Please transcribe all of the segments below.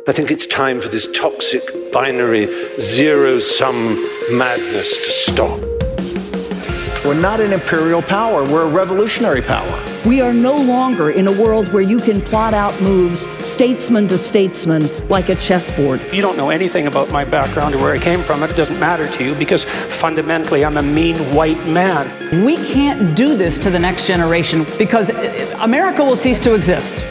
I think it's time for this toxic, binary, zero-sum madness to stop. We're not an imperial power. We're a revolutionary power. We are no longer in a world where you can plot out moves statesman to statesman like a chessboard. You don't know anything about my background or where I came from. It doesn't matter to you because fundamentally I'm a mean white man. We can't do this to the next generation because America will cease to exist.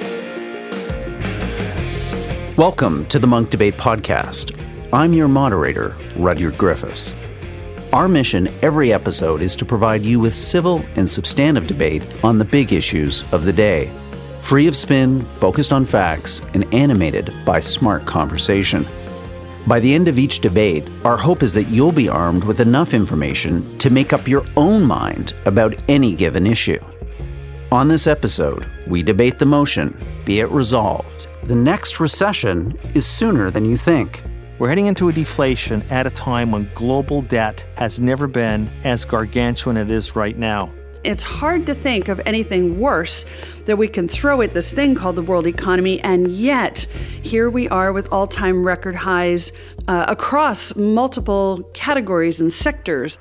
Welcome to the Munk Debate Podcast. I'm your moderator, Rudyard Griffiths. Our mission every episode is to provide you with civil and substantive debate on the big issues of the day. Free of spin, focused on facts, and animated by smart conversation. By the end of each debate, our hope is that you'll be armed with enough information to make up your own mind about any given issue. On this episode, we debate the motion, be it resolved. The next recession is sooner than you think. We're heading into a deflation at a time when global debt has never been as gargantuan as it is right now. It's hard to think of anything worse that we can throw at this thing called the world economy, and yet here we are with all-time record highs across multiple categories and sectors.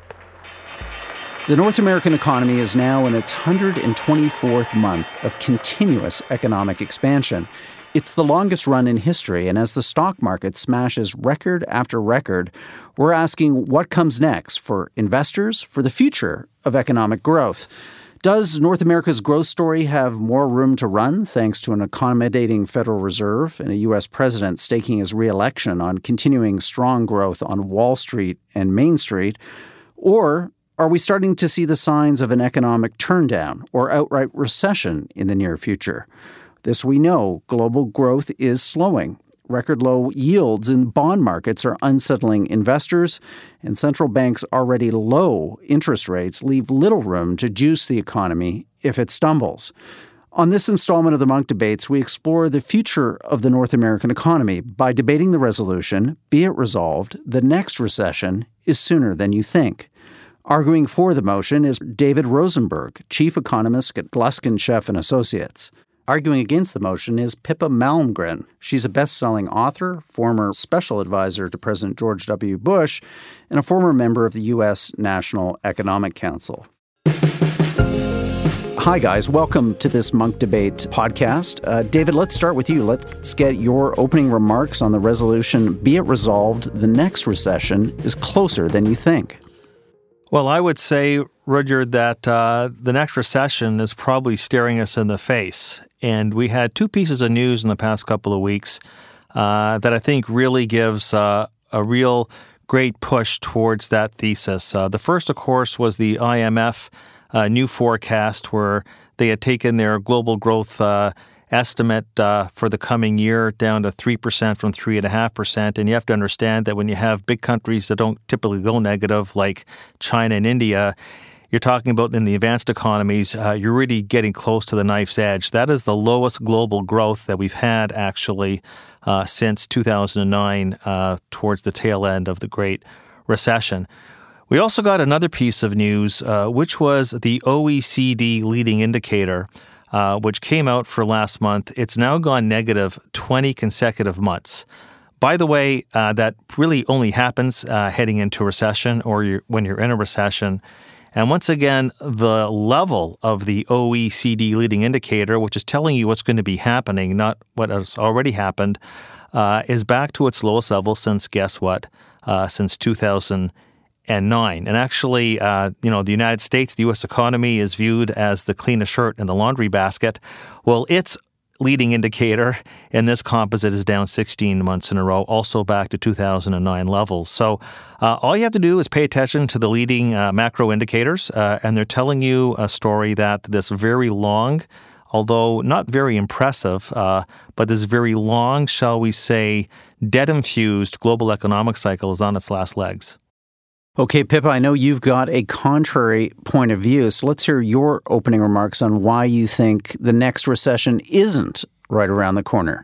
The North American economy is now in its 124th month of continuous economic expansion. It's the longest run in history, and as the stock market smashes record after record, we're asking what comes next for investors, for the future of economic growth. Does North America's growth story have more room to run thanks to an accommodating Federal Reserve and a U.S. president staking his re-election on continuing strong growth on Wall Street and Main Street? Or are we starting to see the signs of an economic turndown or outright recession in the near future? This we know, global growth is slowing. Record low yields in bond markets are unsettling investors, and central banks' already low interest rates leave little room to juice the economy if it stumbles. On this installment of the Munk Debates, we explore the future of the North American economy by debating the resolution, be it resolved, the next recession is sooner than you think. Arguing for the motion is David Rosenberg, chief economist at Gluskin Sheff and Associates. Arguing against the motion is Pippa Malmgren. She's a best-selling author, former special advisor to President George W. Bush, and a former member of the U.S. National Economic Council. Hi, guys. Welcome to this Munk Debate podcast. David, let's start with you. Let's get your opening remarks on the resolution, be it resolved, the next recession is closer than you think. Well, I would say, Rudyard, that the next recession is probably staring us in the face. And we had two pieces of news in the past couple of weeks that I think really gives a real great push towards that thesis. The first, of course, was the IMF new forecast where they had taken their global growth estimate for the coming year down to 3% from 3.5%. And you have to understand that when you have big countries that don't typically go negative, like China and India, you're talking about in the advanced economies, you're really getting close to the knife's edge. That is the lowest global growth that we've had actually since 2009 towards the tail end of the Great Recession. We also got another piece of news, which was the OECD leading indicator, which came out for last month. It's now gone negative 20 consecutive months. By the way, that really only happens heading into recession or when you're in a recession. And once again, the level of the OECD leading indicator, which is telling you what's going to be happening, not what has already happened, is back to its lowest level since, guess what, since 2009. And actually, the United States, the U.S. economy is viewed as the cleanest shirt in the laundry basket. Well, its leading indicator in this composite is down 16 months in a row, also back to 2009 levels. So all you have to do is pay attention to the leading macro indicators, and they're telling you a story that this very long, although not very impressive, but this very long, shall we say, debt-infused global economic cycle is on its last legs. Okay, Pippa, I know you've got a contrary point of view, so let's hear your opening remarks on why you think the next recession isn't right around the corner.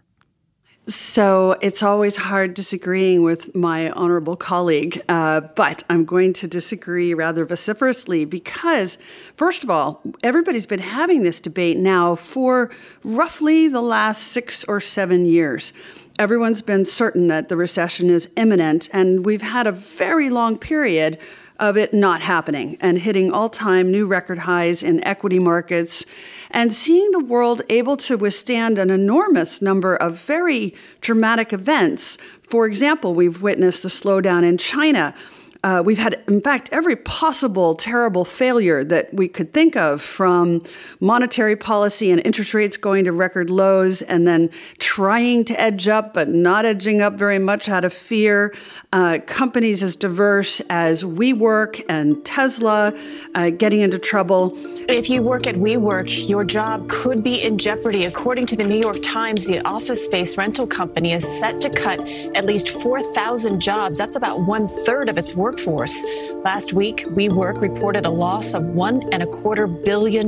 So it's always hard disagreeing with my honorable colleague, but I'm going to disagree rather vociferously because, first of all, everybody's been having this debate now for roughly the last 6 or 7 years. everyone's been certain that the recession is imminent, and we've had a very long period of it not happening and hitting all-time new record highs in equity markets and seeing the world able to withstand an enormous number of very dramatic events. For example, we've witnessed the slowdown in China. We've had, in fact, every possible terrible failure that we could think of, from monetary policy and interest rates going to record lows and then trying to edge up but not edging up very much out of fear. Companies as diverse as WeWork and Tesla getting into trouble. If you work at WeWork, your job could be in jeopardy. According to the New York Times, the office space rental company is set to cut at least 4,000 jobs. That's about 1/3 of its workforce. Last week, WeWork reported a loss of $1.25 billion.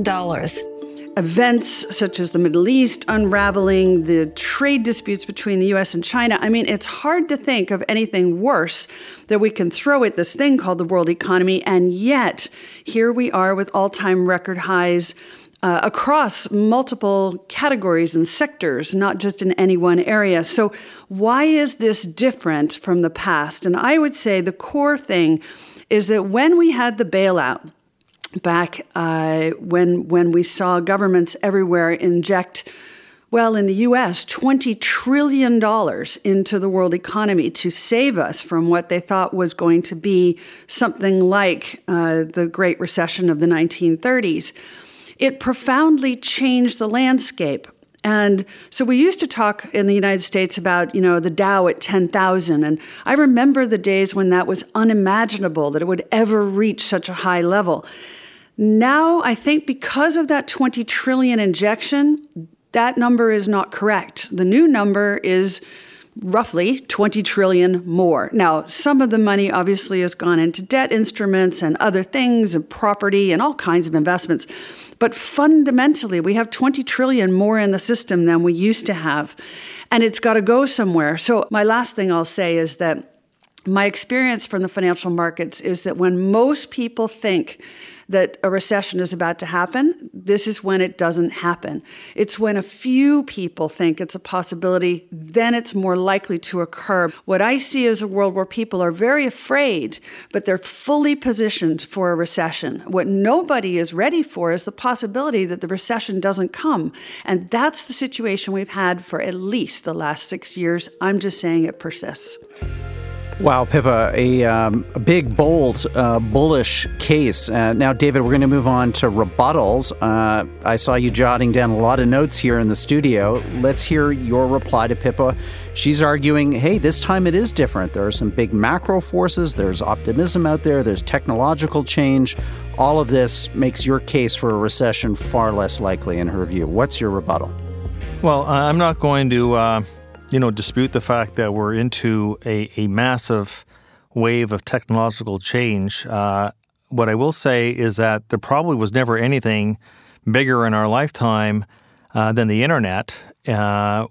Events such as the Middle East unraveling, the trade disputes between the U.S. and China. I mean, it's hard to think of anything worse that we can throw at this thing called the world economy. And yet, here we are with all-time record highs across multiple categories and sectors, not just in any one area. So why is this different from the past? And I would say the core thing is that when we had the bailout, back when we saw governments everywhere inject, well, in the U.S., $20 trillion into the world economy to save us from what they thought was going to be something like the Great Recession of the 1930s. It profoundly changed the landscape. And so we used to talk in the United States about, the Dow at 10,000. And I remember the days when that was unimaginable, that it would ever reach such a high level. Now, I think because of that 20 trillion injection, that number is not correct. The new number is roughly 20 trillion more. Now, some of the money obviously has gone into debt instruments and other things and property and all kinds of investments. But fundamentally, we have 20 trillion more in the system than we used to have. And it's got to go somewhere. So my last thing I'll say is that my experience from the financial markets is that when most people think that a recession is about to happen, this is when it doesn't happen. It's when a few people think it's a possibility, then it's more likely to occur. What I see is a world where people are very afraid, but they're fully positioned for a recession. What nobody is ready for is the possibility that the recession doesn't come. And that's the situation we've had for at least the last 6 years. I'm just saying it persists. Wow, Pippa, a big, bold, bullish case. Now, David, we're going to move on to rebuttals. I saw you jotting down a lot of notes here in the studio. Let's hear your reply to Pippa. She's arguing, hey, this time it is different. There are some big macro forces. There's optimism out there. There's technological change. All of this makes your case for a recession far less likely in her view. What's your rebuttal? Well, I'm not going to dispute the fact that we're into a massive wave of technological change. What I will say is that there probably was never anything bigger in our lifetime than the Internet and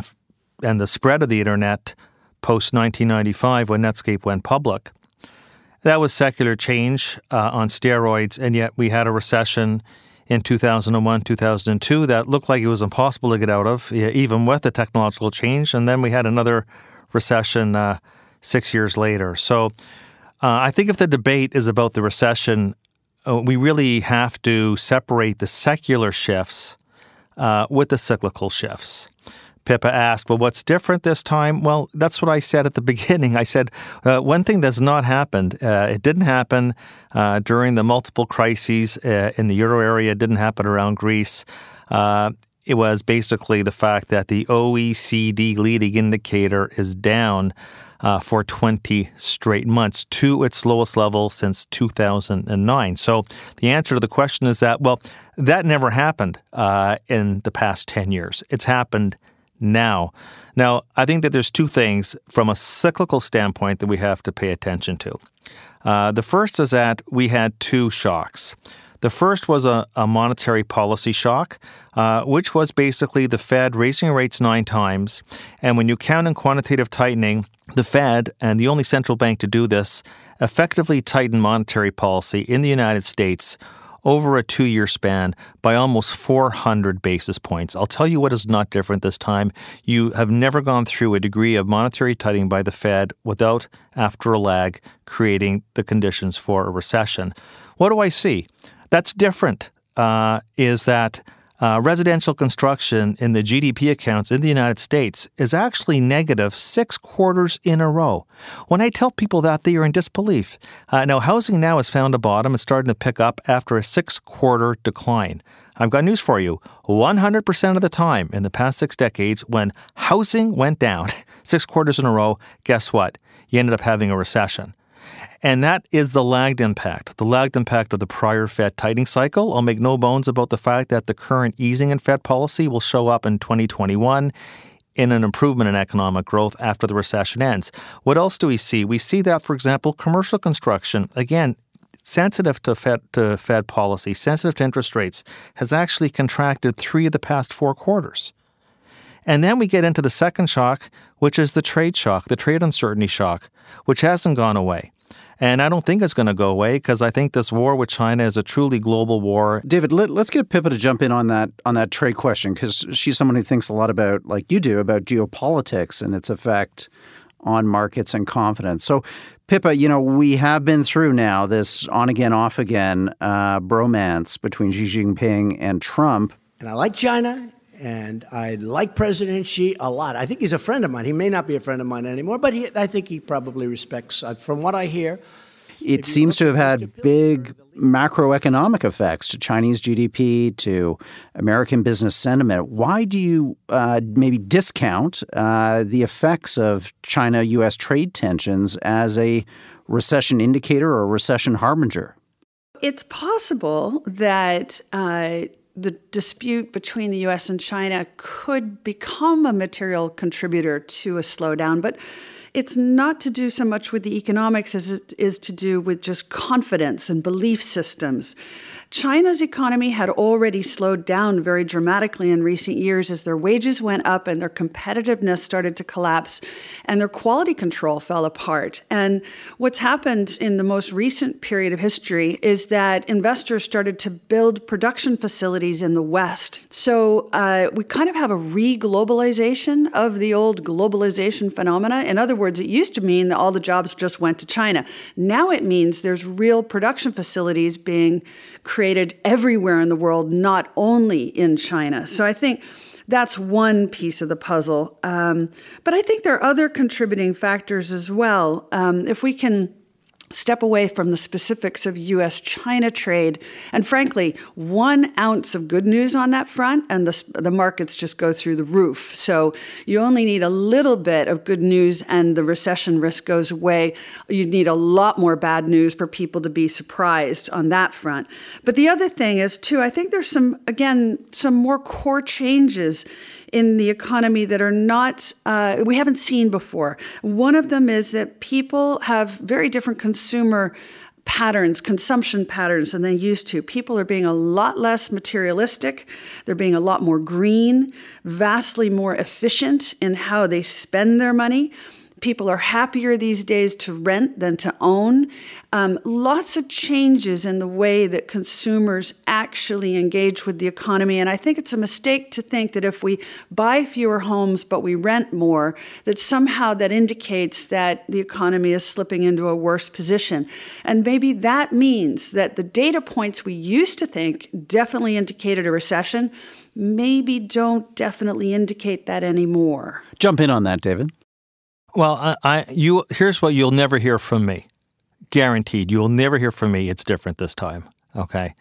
the spread of the Internet post-1995 when Netscape went public. That was secular change on steroids, and yet we had a recession in 2001, 2002 that looked like it was impossible to get out of, even with the technological change. And then we had another recession 6 years later. So I think if the debate is about the recession, we really have to separate the secular shifts with the cyclical shifts. Pippa asked, well, what's different this time? Well, that's what I said at the beginning. I said one thing that's not happened. It didn't happen during the multiple crises in the euro area. It didn't happen around Greece. It was basically the fact that the OECD leading indicator is down for 20 straight months to its lowest level since 2009. So the answer to the question is that, well, that never happened in the past 10 years. It's happened now. Now, I think that there's two things from a cyclical standpoint that we have to pay attention to. The first is that we had two shocks. The first was a monetary policy shock, which was basically the Fed raising rates 9 times. And when you count in quantitative tightening, the Fed, and the only central bank to do this, effectively tightened monetary policy in the United States over a 2-year span by almost 400 basis points. I'll tell you what is not different this time. You have never gone through a degree of monetary tightening by the Fed without, after a lag, creating the conditions for a recession. What do I see? That's different, is that residential construction in the GDP accounts in the United States is actually negative 6 quarters in a row. When I tell people that, they are in disbelief. Now, housing now has found a bottom and starting to pick up after a 6-quarter decline. I've got news for you. 100% of the time in the past 6 decades, when housing went down 6 quarters in a row, guess what? You ended up having a recession. And that is the lagged impact of the prior Fed tightening cycle. I'll make no bones about the fact that the current easing in Fed policy will show up in 2021 in an improvement in economic growth after the recession ends. What else do we see? We see that, for example, commercial construction, again, sensitive to Fed policy, sensitive to interest rates, has actually contracted 3 of the past 4 quarters. And then we get into the second shock, which is the trade shock, the trade uncertainty shock, which hasn't gone away. And I don't think it's going to go away because I think this war with China is a truly global war. David, let's get Pippa to jump in on that trade question, because she's someone who thinks a lot about, like you do, about geopolitics and its effect on markets and confidence. So, Pippa, we have been through now this on-again, off-again bromance between Xi Jinping and Trump. And I like China, and I like President Xi a lot. I think he's a friend of mine. He may not be a friend of mine anymore, but I think he probably respects, from what I hear. It seems to have had big macroeconomic effects to Chinese GDP, to American business sentiment. Why do you maybe discount the effects of China-U.S. trade tensions as a recession indicator or a recession harbinger? It's possible that the dispute between the U.S. and China could become a material contributor to a slowdown, but it's not to do so much with the economics as it is to do with just confidence and belief systems. China's economy had already slowed down very dramatically in recent years as their wages went up and their competitiveness started to collapse and their quality control fell apart. And what's happened in the most recent period of history is that investors started to build production facilities in the West. So we kind of have a re-globalization of the old globalization phenomena. In other words, it used to mean that all the jobs just went to China. Now it means there's real production facilities being created everywhere in the world, not only in China. So I think that's one piece of the puzzle. But I think there are other contributing factors as well. If we can step away from the specifics of U.S.-China trade, and frankly, 1 ounce of good news on that front, and the markets just go through the roof. So you only need a little bit of good news and the recession risk goes away. You need a lot more bad news for people to be surprised on that front. But the other thing is, too, I think there's some more core changes in the economy that are not, we haven't seen before. One of them is that people have very different consumer patterns, consumption patterns than they used to. People are being a lot less materialistic. They're being a lot more green, vastly more efficient in how they spend their money. People are happier these days to rent than to own. Lots of changes in the way that consumers actually engage with the economy. And I think it's a mistake to think that if we buy fewer homes but we rent more, that somehow that indicates that the economy is slipping into a worse position. And maybe that means that the data points we used to think definitely indicated a recession maybe don't definitely indicate that anymore. Jump in on that, David. Well, here's what you'll never hear from me. Guaranteed. You'll never hear from me. It's different this time. Okay.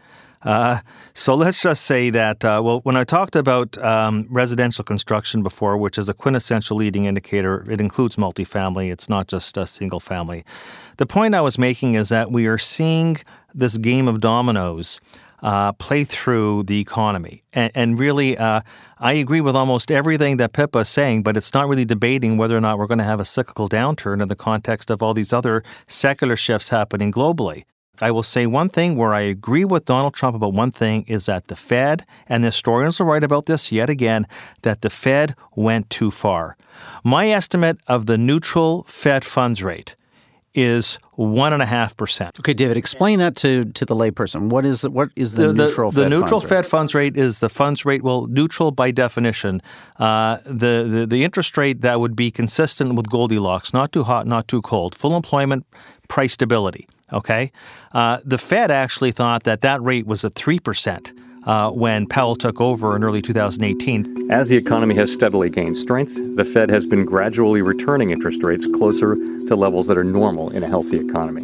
So let's just say that, when I talked about residential construction before, which is a quintessential leading indicator, it includes multifamily. It's not just a single family. The point I was making is that we are seeing this game of dominoes play through the economy. And really, I agree with almost everything that Pippa is saying, but it's not really debating whether or not we're going to have a cyclical downturn in the context of all these other secular shifts happening globally. I will say one thing where I agree with Donald Trump about one thing is that the Fed, and the historians will write about this yet again, that the Fed went too far. My estimate of the neutral Fed funds rate is 1.5%. Okay, David, explain that to the layperson. What is the neutral Fed funds rate? The neutral Fed funds rate is the funds rate, well, neutral by definition. The interest rate that would be consistent with Goldilocks, not too hot, not too cold, full employment, price stability, okay? The Fed actually thought that rate was at 3%. When Powell took over in early 2018. As the economy has steadily gained strength, the Fed has been gradually returning interest rates closer to levels that are normal in a healthy economy.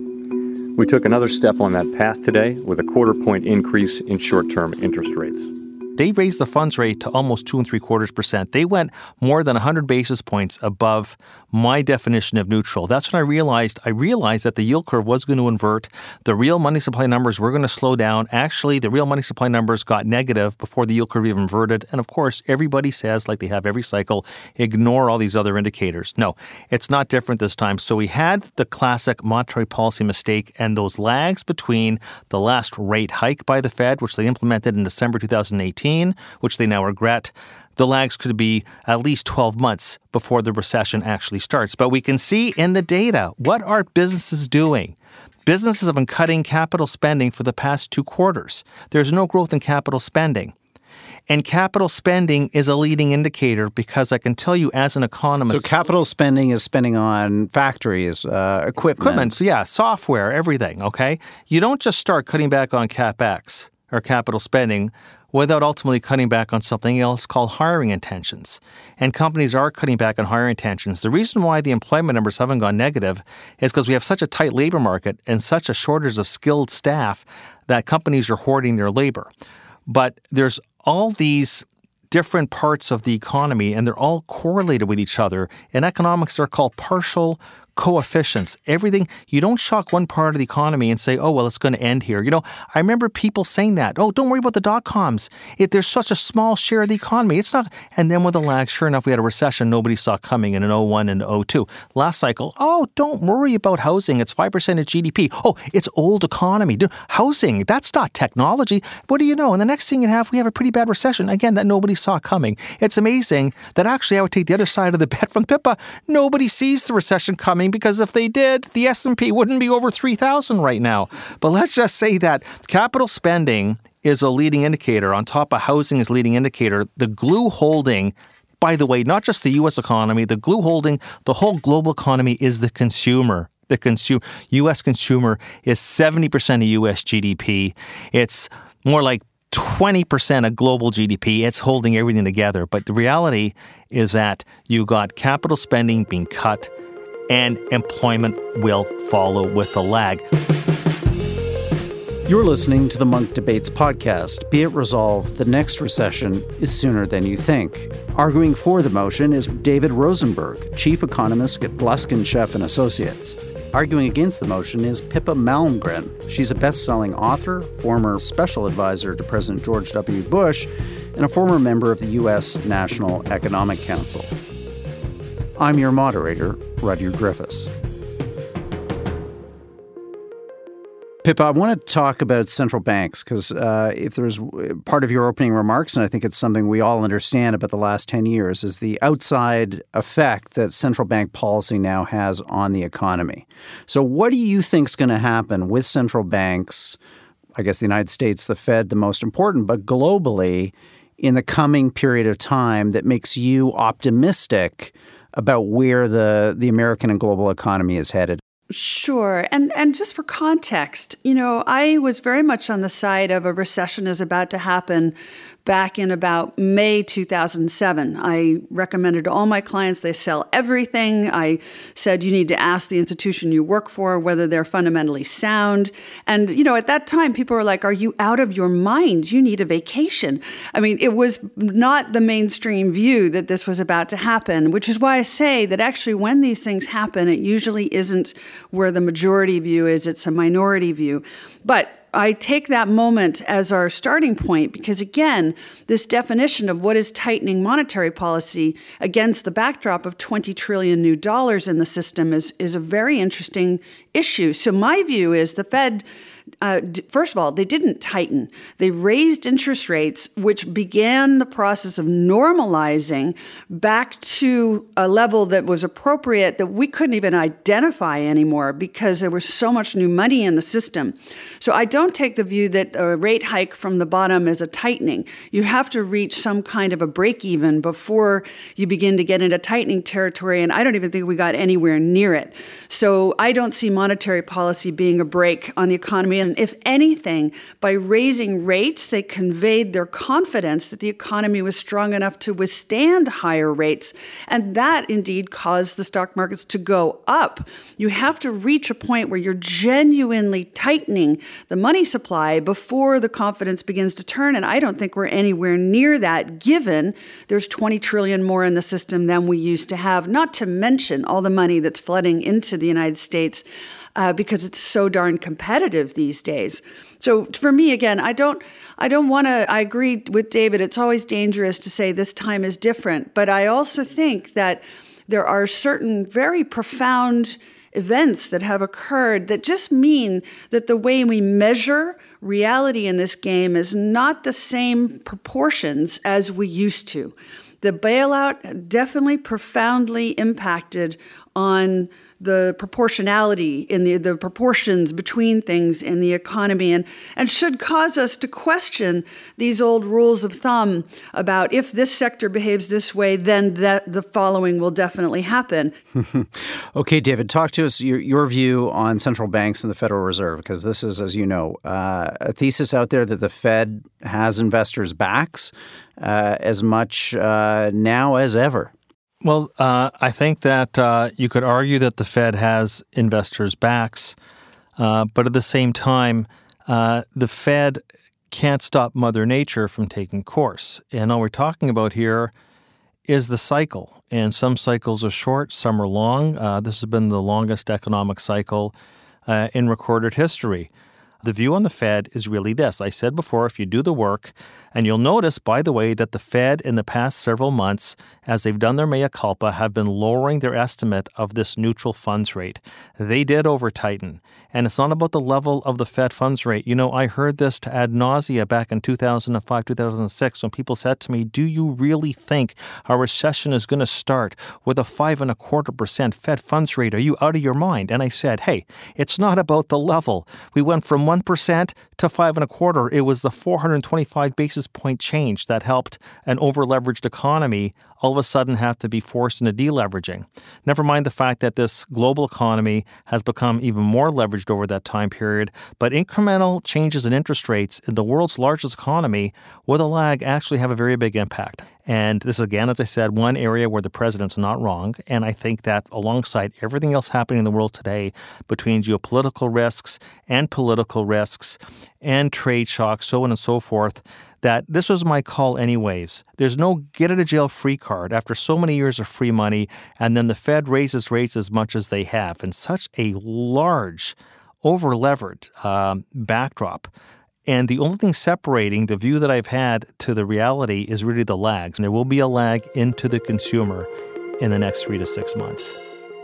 We took another step on that path today with a quarter-point increase in short-term interest rates. They raised the funds rate to almost 2.75%. They went more than 100 basis points above my definition of neutral. That's when I realized that the yield curve was going to invert. The real money supply numbers were going to slow down. Actually, the real money supply numbers got negative before the yield curve even inverted. And of course, everybody says, like they have every cycle, ignore all these other indicators. No, it's not different this time. So we had the classic monetary policy mistake and those lags between the last rate hike by the Fed, which they implemented in December 2018, which they now regret. The lags could be at least 12 months before the recession actually starts. But we can see in the data, what are businesses doing? Businesses have been cutting capital spending for the past 2 quarters. There's no growth in capital spending. And capital spending is a leading indicator because I can tell you as an economist... So capital spending is spending on factories, equipment. Yeah, software, everything, okay? You don't just start cutting back on CapEx or capital spending without ultimately cutting back on something else called hiring intentions. And companies are cutting back on hiring intentions. The reason why the employment numbers haven't gone negative is because we have such a tight labor market and such a shortage of skilled staff that companies are hoarding their labor. But there's all these different parts of the economy, and they're all correlated with each other. In economics, they're called partial coefficients. Everything, you don't shock one part of the economy and say, oh, well, it's going to end here. You know, I remember people saying that. Oh, don't worry about the dot-coms. There's such a small share of the economy. It's not. And then with the lag, sure enough, we had a recession nobody saw coming in 01 and 02. Last cycle, oh, don't worry about housing. It's 5% of GDP. Oh, it's old economy. Housing, that's not technology. What do you know? And the next thing we have a pretty bad recession, again, that nobody saw coming. It's amazing that actually I would take the other side of the bet from Pippa. Nobody sees the recession coming, because if they did, the S&P wouldn't be over 3,000 right now. But let's just say that capital spending is a leading indicator. On top of housing is a leading indicator. The glue holding, by the way, not just the U.S. economy, the glue holding the whole global economy is the consumer. The U.S. consumer is 70% of U.S. GDP. It's more like 20% of global GDP. It's holding everything together. But the reality is that you got capital spending being cut, and employment will follow with a lag. You're listening to the Munk Debates podcast. Be it resolved, the next recession is sooner than you think. Arguing for the motion is David Rosenberg, chief economist at Luskin, Sheff & Associates. Arguing against the motion is Pippa Malmgren. She's a best-selling author, former special advisor to President George W. Bush, and a former member of the U.S. National Economic Council. I'm your moderator, Rudyard Griffiths. Pippa, I want to talk about central banks because if there's part of your opening remarks, and I think it's something we all understand about the last 10 years, is the outside effect that central bank policy now has on the economy. So what do you think is going to happen with central banks, I guess the United States, the Fed, the most important, but globally in the coming period of time that makes you optimistic about where the American and global economy is headed? Sure. And just for context, I was very much on the side of a recession is about to happen back in about May 2007. I recommended to all my clients they sell everything. I said you need to ask the institution you work for whether they're fundamentally sound. And, at that time, people were like, are you out of your mind? You need a vacation. I mean, it was not the mainstream view that this was about to happen, which is why I say that actually when these things happen, it usually isn't where the majority view is. It's a minority view. But I take that moment as our starting point because, again, this definition of what is tightening monetary policy against the backdrop of $20 trillion new dollars in the system is a very interesting issue. So my view is the Fed First of all, they didn't tighten. They raised interest rates, which began the process of normalizing back to a level that was appropriate that we couldn't even identify anymore because there was so much new money in the system. So I don't take the view that a rate hike from the bottom is a tightening. You have to reach some kind of a break even before you begin to get into tightening territory, and I don't even think we got anywhere near it. So I don't see monetary policy being a brake on the economy. And if anything, by raising rates, they conveyed their confidence that the economy was strong enough to withstand higher rates. And that indeed caused the stock markets to go up. You have to reach a point where you're genuinely tightening the money supply before the confidence begins to turn. And I don't think we're anywhere near that, given there's 20 trillion more in the system than we used to have, not to mention all the money that's flooding into the United States because it's so darn competitive these days. So for me, again, I agree with David. It's always dangerous to say this time is different. But I also think that there are certain very profound events that have occurred that just mean that the way we measure reality in this game is not the same proportions as we used to. The bailout definitely profoundly impacted on the proportionality in the proportions between things in the economy and should cause us to question these old rules of thumb about if this sector behaves this way, then the following will definitely happen. Okay, David, talk to us your view on central banks and the Federal Reserve, because this is, as you know, a thesis out there that the Fed has investors' backs as much now as ever. Well, I think that you could argue that the Fed has investors' backs, but at the same time, the Fed can't stop Mother Nature from taking course. And all we're talking about here is the cycle. And some cycles are short, some are long. This has been the longest economic cycle in recorded history. The view on the Fed is really this. I said before, if you do the work, and you'll notice, by the way, that the Fed in the past several months, as they've done their mea culpa, have been lowering their estimate of this neutral funds rate. They did over-tighten. And it's not about the level of the Fed funds rate. You know, I heard this to ad nausea back in 2005, 2006, when people said to me, do you really think a recession is going to start with a 5.25% Fed funds rate? Are you out of your mind? And I said, hey, it's not about the level. We went from 1% to 5.25%. It was the 425 basis point change that helped an over-leveraged economy all of a sudden have to be forced into deleveraging. Never mind the fact that this global economy has become even more leveraged over that time period, but incremental changes in interest rates in the world's largest economy with a lag actually have a very big impact. And this is, again, as I said, one area where the president's not wrong. And I think that alongside everything else happening in the world today, between geopolitical risks and political risks and trade shocks, so on and so forth, that this was my call anyways. There's no get-out-of-jail-free card after so many years of free money, and then the Fed raises rates as much as they have in such a large, over-levered backdrop. And the only thing separating the view that I've had to the reality is really the lags. And there will be a lag into the consumer in the next 3 to 6 months.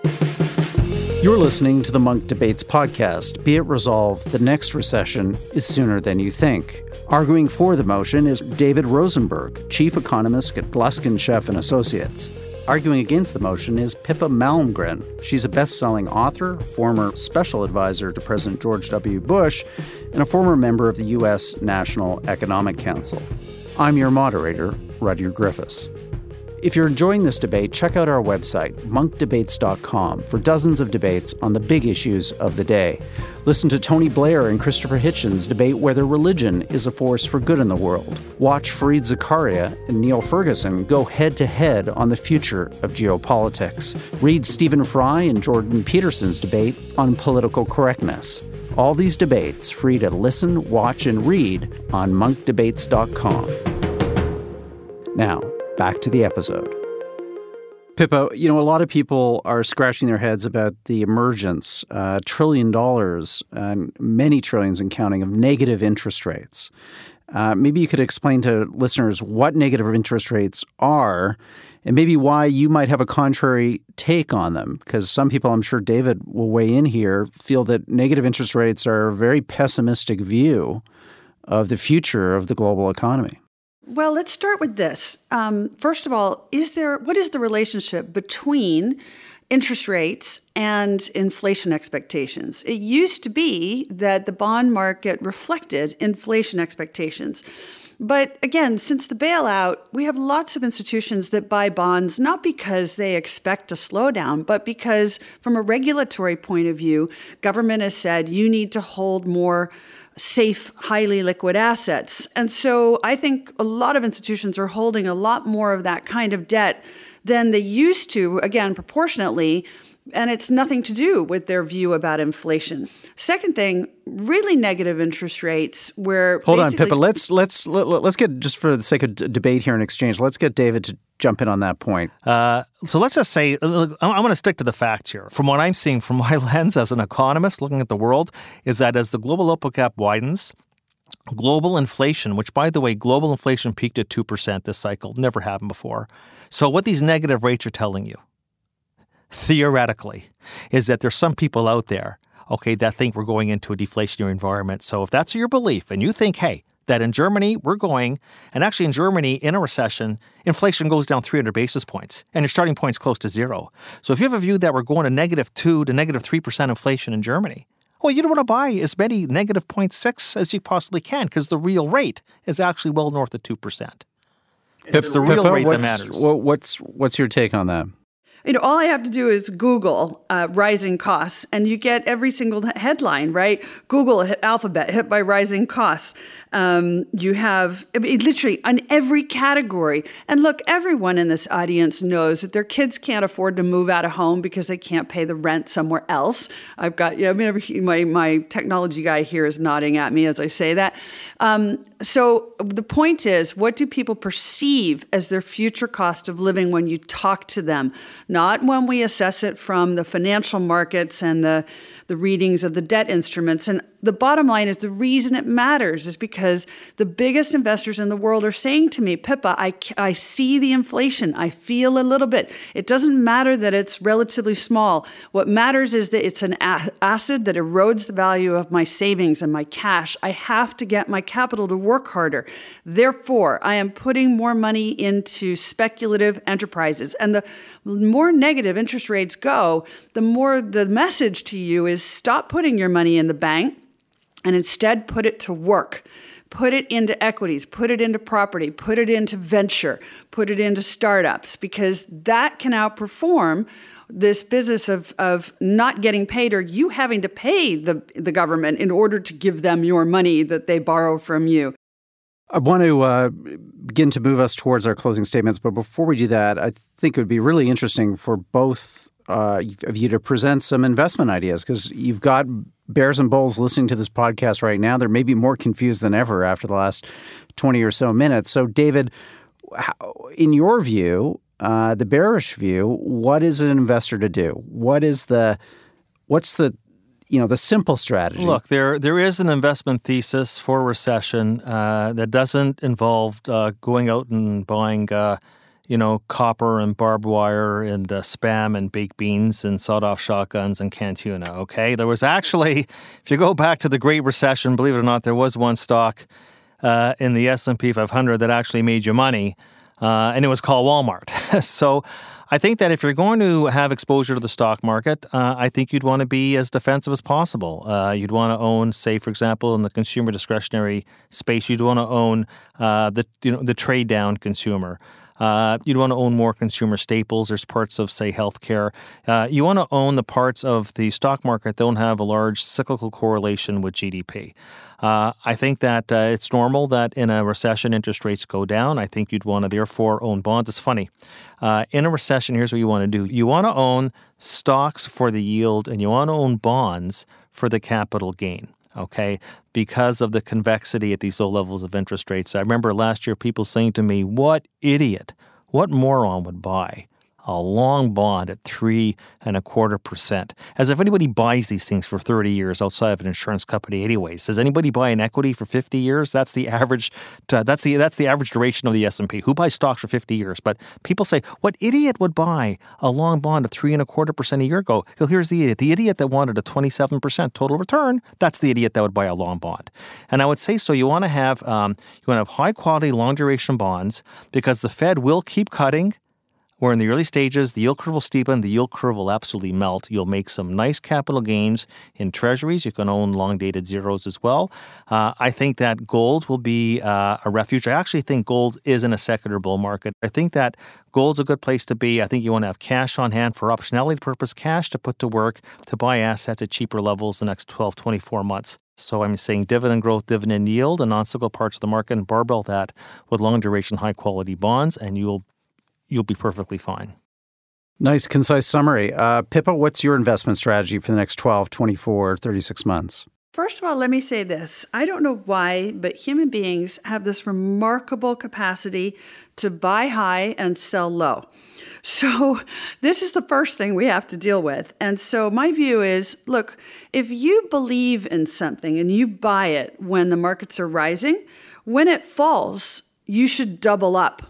You're listening to the Munk Debates podcast. Be it resolved, the next recession is sooner than you think. Arguing for the motion is David Rosenberg, chief economist at Gluskin Sheff & Associates. Arguing against the motion is Pippa Malmgren. She's a best-selling author, former special advisor to President George W. Bush, and a former member of the U.S. National Economic Council. I'm your moderator, Rudyard Griffiths. If you're enjoying this debate, check out our website, monkdebates.com, for dozens of debates on the big issues of the day. Listen to Tony Blair and Christopher Hitchens debate whether religion is a force for good in the world. Watch Fareed Zakaria and Neil Ferguson go head-to-head on the future of geopolitics. Read Stephen Fry and Jordan Peterson's debate on political correctness. All these debates free to listen, watch, and read on monkdebates.com. Now, back to the episode. Pippa, you know, a lot of people are scratching their heads about the emergence, $1 trillion and many trillions and counting of negative interest rates. Maybe you could explain to listeners what negative interest rates are and maybe why you might have a contrary take on them. Because some people, I'm sure David will weigh in here, feel that negative interest rates are a very pessimistic view of the future of the global economy. Well, let's start with this. First of all, what is the relationship between interest rates and inflation expectations? It used to be that the bond market reflected inflation expectations. But again, since the bailout, we have lots of institutions that buy bonds, not because they expect a slowdown, but because from a regulatory point of view, government has said you need to hold more safe, highly liquid assets. And so I think a lot of institutions are holding a lot more of that kind of debt than they used to, again, proportionately, and it's nothing to do with their view about inflation. Second thing, really negative interest rates where Hold on, Pippa. Let's get, just for the sake of debate here and exchange, let's get David to jump in on that point. So let's just say, I'm going to stick to the facts here. From what I'm seeing from my lens as an economist looking at the world, is that as the global output gap widens, global inflation, which, by the way, global inflation peaked at 2% this cycle, never happened before. So what these negative rates are telling you, theoretically, is that there's some people out there, okay, that think we're going into a deflationary environment. So if that's your belief and you think, hey, that in Germany we're going, and actually in Germany in a recession, inflation goes down 300 basis points and your starting point's close to zero. So if you have a view that we're going to -2 to -3% inflation in Germany, well, you don't want to buy as many -0.6 as you possibly can because the real rate is actually well north of 2%. It's the real rate that matters. What's your take on that? All I have to do is Google rising costs, and you get every single headline, right? Google, Alphabet, hit by rising costs. You have literally on every category. And look, everyone in this audience knows that their kids can't afford to move out of home because they can't pay the rent somewhere else. I've got, my technology guy here is nodding at me as I say that. So the point is, what do people perceive as their future cost of living when you talk to them? Not when we assess it from the financial markets and the readings of the debt instruments. And the bottom line is the reason it matters is because the biggest investors in the world are saying to me, Pippa, I see the inflation. I feel a little bit. It doesn't matter that it's relatively small. What matters is that it's an acid that erodes the value of my savings and my cash. I have to get my capital to work harder. Therefore, I am putting more money into speculative enterprises. And the more negative interest rates go, the more the message to you is stop putting your money in the bank and instead put it to work. Put it into equities, put it into property, put it into venture, put it into startups, because that can outperform this business of not getting paid or you having to pay the government in order to give them your money that they borrow from you. I want to begin to move us towards our closing statements, but before we do that, I think it would be really interesting for both of you to present some investment ideas, because you've got bears and bulls listening to this podcast right now. They're maybe more confused than ever after the last 20 or so minutes. So, David, in your view, the bearish view, what is an investor to do? What's the simple strategy? Look, there is an investment thesis for recession that doesn't involve going out and buying copper and barbed wire and Spam and baked beans and sawed-off shotguns and canned tuna, okay? There was actually, if you go back to the Great Recession, believe it or not, there was one stock in the S&P 500 that actually made you money, and it was called Walmart. So I think that if you're going to have exposure to the stock market, I think you'd want to be as defensive as possible. You'd want to own, say, for example, in the consumer discretionary space, you'd want to own the trade-down consumer. You'd want to own more consumer staples. There's parts of, say, healthcare. You want to own the parts of the stock market that don't have a large cyclical correlation with GDP. I think that it's normal that in a recession, interest rates go down. I think you'd want to, therefore, own bonds. It's funny. In a recession, here's what you want to do. You want to own stocks for the yield, and you want to own bonds for the capital gain. Okay, because of the convexity at these low levels of interest rates. I remember last year people saying to me, what idiot, what moron would buy a long bond at 3.25%. As if anybody buys these things for 30 years outside of an insurance company anyways. Does anybody buy an equity for 50 years? That's the average that's the average duration of the S&P. Who buys stocks for 50 years? But people say, what idiot would buy a long bond at 3.25% a year ago? Well, here's the idiot. The idiot that wanted a 27% total return, that's the idiot that would buy a long bond. And I would say so you want to have high quality long duration bonds because the Fed will keep cutting. We're in the early stages. The yield curve will steepen. The yield curve will absolutely melt. You'll make some nice capital gains in treasuries. You can own long-dated zeros as well. I think that gold will be a refuge. I actually think gold is in a secular bull market. I think that gold's a good place to be. I think you want to have cash on hand for optionality purpose, cash to put to work to buy assets at cheaper levels the next 12, 24 months. So I'm saying dividend growth, dividend yield, and non-cyclical parts of the market, and barbell that with long-duration, high-quality bonds, and you'll be perfectly fine. Nice, concise summary. Pippa, what's your investment strategy for the next 12, 24, 36 months? First of all, let me say this. I don't know why, but human beings have this remarkable capacity to buy high and sell low. So this is the first thing we have to deal with. And so my view is, look, if you believe in something and you buy it when the markets are rising, when it falls, you should double up.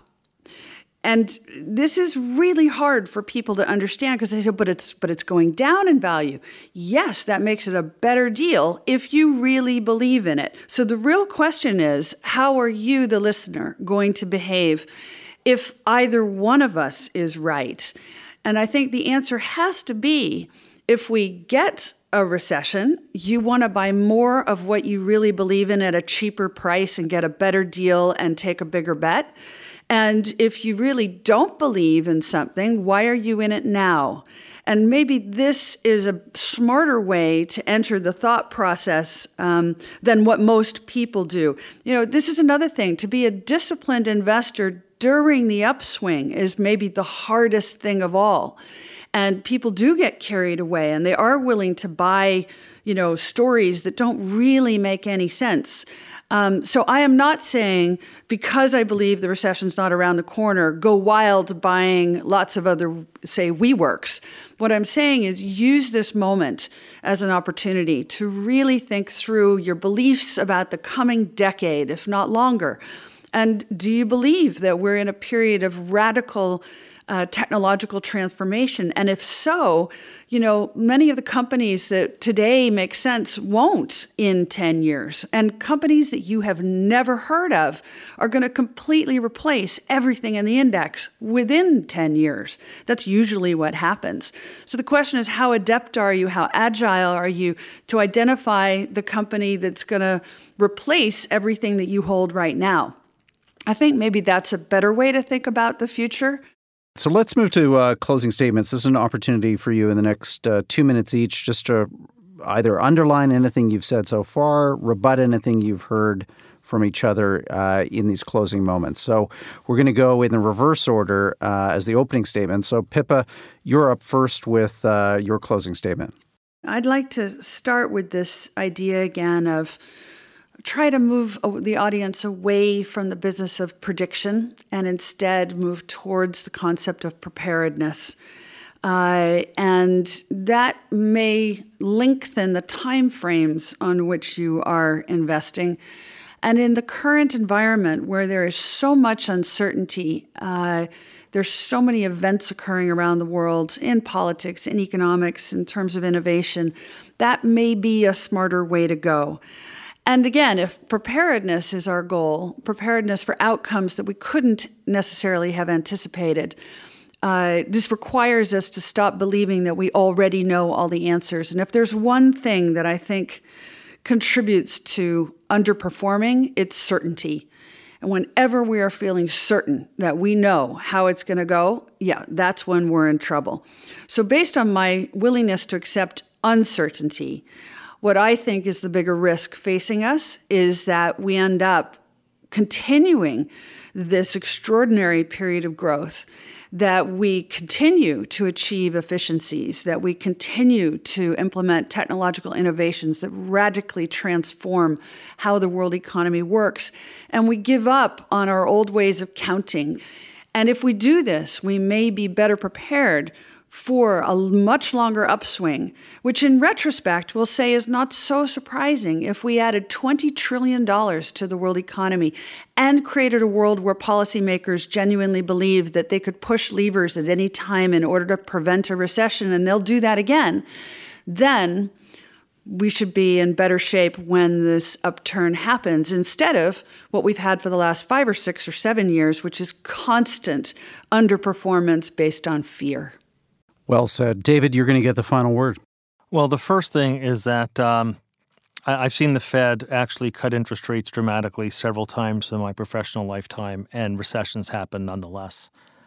And this is really hard for people to understand because they say, but it's going down in value. Yes, that makes it a better deal if you really believe in it. So the real question is, how are you, the listener, going to behave if either one of us is right? And I think the answer has to be, if we get a recession, you want to buy more of what you really believe in at a cheaper price and get a better deal and take a bigger bet. And if you really don't believe in something, why are you in it now? And maybe this is a smarter way to enter the thought process than what most people do. You know, this is another thing. To be a disciplined investor during the upswing is maybe the hardest thing of all. And people do get carried away, and they are willing to buy, stories that don't really make any sense. So I am not saying, because I believe the recession's not around the corner, go wild buying lots of other, say, WeWorks. What I'm saying is use this moment as an opportunity to really think through your beliefs about the coming decade, if not longer. And do you believe that we're in a period of radical technological transformation? And if so, many of the companies that today make sense won't in 10 years. And companies that you have never heard of are going to completely replace everything in the index within 10 years. That's usually what happens. So the question is, how adept are you? How agile are you to identify the company that's going to replace everything that you hold right now? I think maybe that's a better way to think about the future. So let's move to closing statements. This is an opportunity for you in the next 2 minutes each just to either underline anything you've said so far, rebut anything you've heard from each other in these closing moments. So we're going to go in the reverse order as the opening statement. So Pippa, you're up first with your closing statement. I'd like to start with this idea again of try to move the audience away from the business of prediction and instead move towards the concept of preparedness. And that may lengthen the time frames on which you are investing. And in the current environment where there is so much uncertainty, there's so many events occurring around the world in politics, in economics, in terms of innovation, that may be a smarter way to go. And again, if preparedness is our goal, preparedness for outcomes that we couldn't necessarily have anticipated, this requires us to stop believing that we already know all the answers. And if there's one thing that I think contributes to underperforming, it's certainty. And whenever we are feeling certain that we know how it's going to go, that's when we're in trouble. So based on my willingness to accept uncertainty, what I think is the bigger risk facing us is that we end up continuing this extraordinary period of growth, that we continue to achieve efficiencies, that we continue to implement technological innovations that radically transform how the world economy works, and we give up on our old ways of counting. And if we do this, we may be better prepared for a much longer upswing, which in retrospect we'll say is not so surprising if we added $20 trillion to the world economy and created a world where policymakers genuinely believe that they could push levers at any time in order to prevent a recession, and they'll do that again. Then we should be in better shape when this upturn happens, instead of what we've had for the last 5 or 6 or 7 years, which is constant underperformance based on fear. Well said. David, you're going to get the final word. Well, the first thing is that I've seen the Fed actually cut interest rates dramatically several times in my professional lifetime, and recessions happen nonetheless.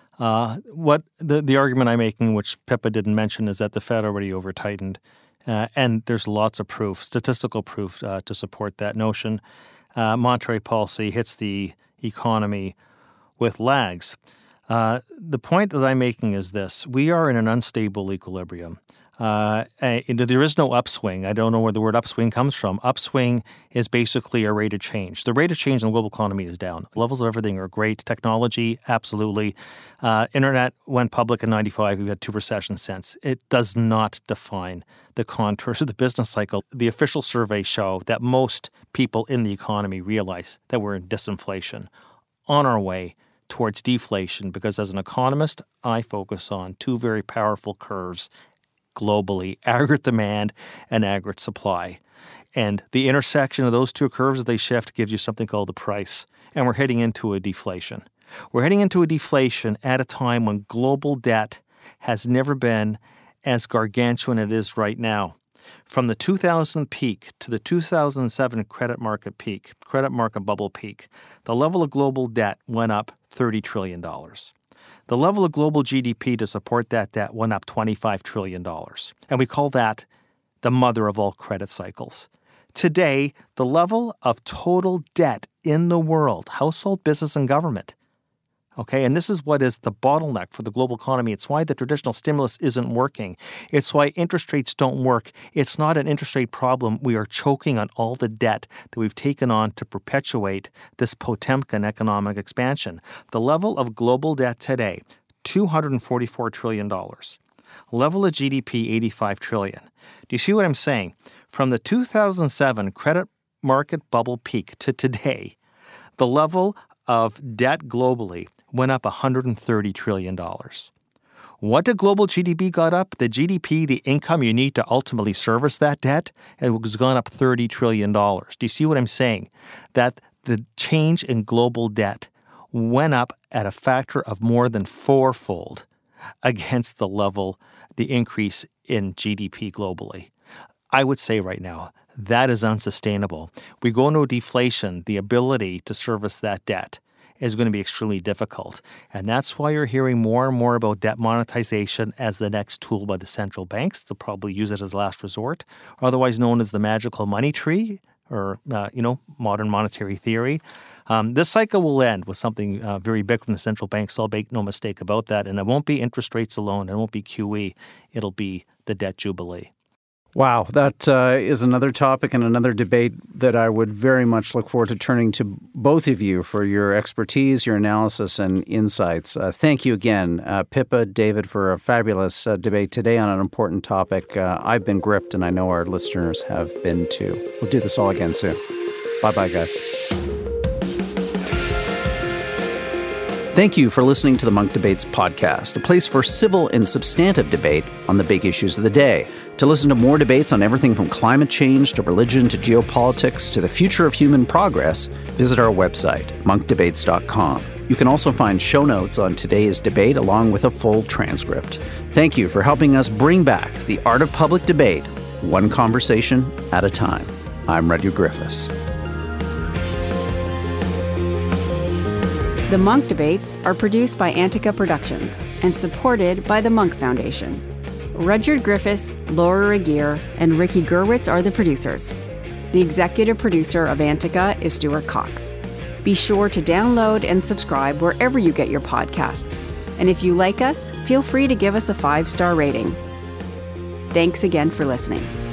What the argument I'm making, which Pippa didn't mention, is that the Fed already over-tightened. And there's lots of proof, statistical proof, to support that notion. Monetary policy hits the economy with lags. The point that I'm making is this. We are in an unstable equilibrium. There is no upswing. I don't know where the word upswing comes from. Upswing is basically a rate of change. The rate of change in the global economy is down. Levels of everything are great. Technology, absolutely. Internet went public in 95. We've had 2 recessions since. It does not define the contours of the business cycle. The official surveys show that most people in the economy realize that we're in disinflation, on our way towards deflation, because as an economist, I focus on 2 very powerful curves globally, aggregate demand and aggregate supply. And the intersection of those 2 curves as they shift gives you something called the price. And we're heading into a deflation. We're heading into a deflation at a time when global debt has never been as gargantuan as it is right now. From the 2000 peak to the 2007 credit market bubble peak, the level of global debt went up $30 trillion. The level of global GDP to support that debt went up $25 trillion. And we call that the mother of all credit cycles. Today, the level of total debt in the world, household, business, and government, okay, and this is what is the bottleneck for the global economy. It's why the traditional stimulus isn't working. It's why interest rates don't work. It's not an interest rate problem. We are choking on all the debt that we've taken on to perpetuate this Potemkin economic expansion. The level of global debt today, $244 trillion. Level of GDP, $85 trillion. Do you see what I'm saying? From the 2007 credit market bubble peak to today, the level of debt globally went up $130 trillion. What did global GDP got up? The GDP, the income you need to ultimately service that debt, it was gone up $30 trillion. Do you see what I'm saying? That the change in global debt went up at a factor of more than 4-fold against the increase in GDP globally. I would say right now, that is unsustainable. We go into a deflation, the ability to service that debt is going to be extremely difficult. And that's why you're hearing more and more about debt monetization as the next tool by the central banks. They'll probably use it as a last resort, otherwise known as the magical money tree or, modern monetary theory. This cycle will end with something very big from the central banks, so I'll make no mistake about that. And it won't be interest rates alone. It won't be QE. It'll be the debt jubilee. Wow, that is another topic and another debate that I would very much look forward to turning to both of you for your expertise, your analysis, and insights. Thank you again, Pippa, David, for a fabulous debate today on an important topic. I've been gripped, and I know our listeners have been too. We'll do this all again soon. Bye-bye, guys. Thank you for listening to the Munk Debates podcast, a place for civil and substantive debate on the big issues of the day. To listen to more debates on everything from climate change to religion to geopolitics to the future of human progress, visit our website, monkdebates.com. You can also find show notes on today's debate along with a full transcript. Thank you for helping us bring back the art of public debate, one conversation at a time. I'm Rudyard Griffiths. The Munk Debates are produced by Antica Productions and supported by the Munk Foundation. Rudyard Griffiths, Laura Regier, and Ricky Gerwitz are the producers. The executive producer of Antica is Stuart Cox. Be sure to download and subscribe wherever you get your podcasts. And if you like us, feel free to give us a 5-star rating. Thanks again for listening.